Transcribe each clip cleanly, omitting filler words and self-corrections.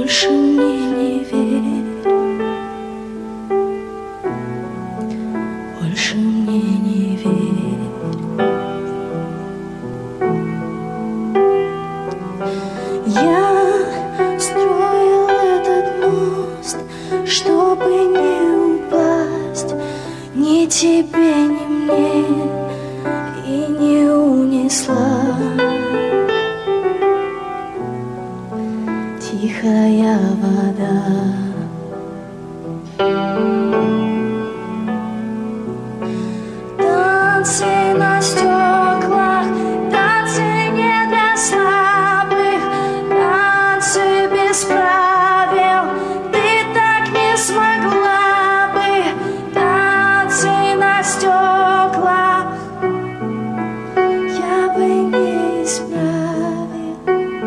больше мне не верь, больше мне не верь. Я строил этот мост, чтобы не упасть ни тебе, ни мне, и не унесла тихая вода. Танцы на стеклах, танцы не для слабых, танцы без правил, ты так не смогла бы. Танцы на стеклах я бы не исправил.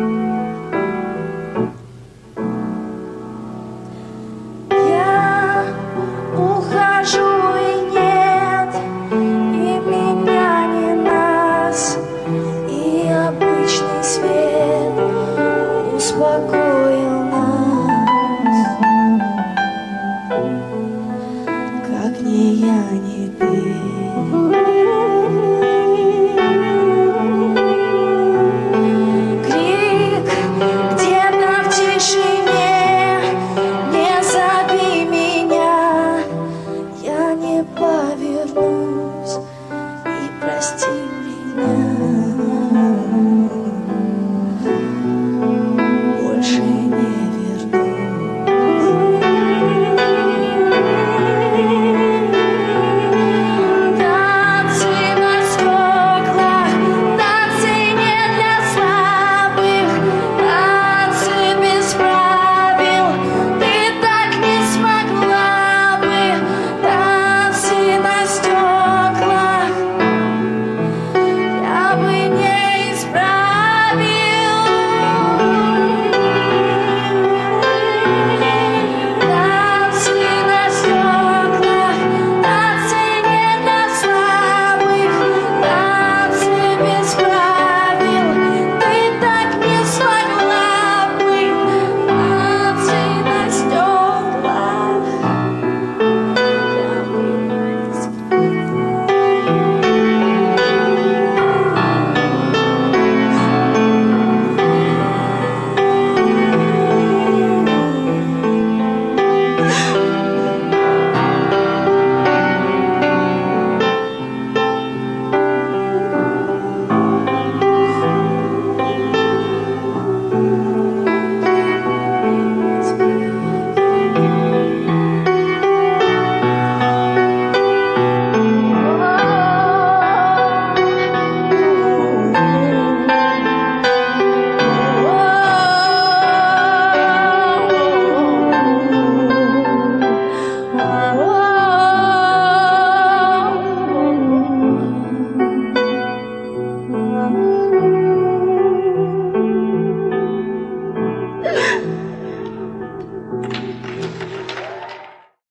Я ухожу и нет, и меня, не нас, и обычный свет успокоит.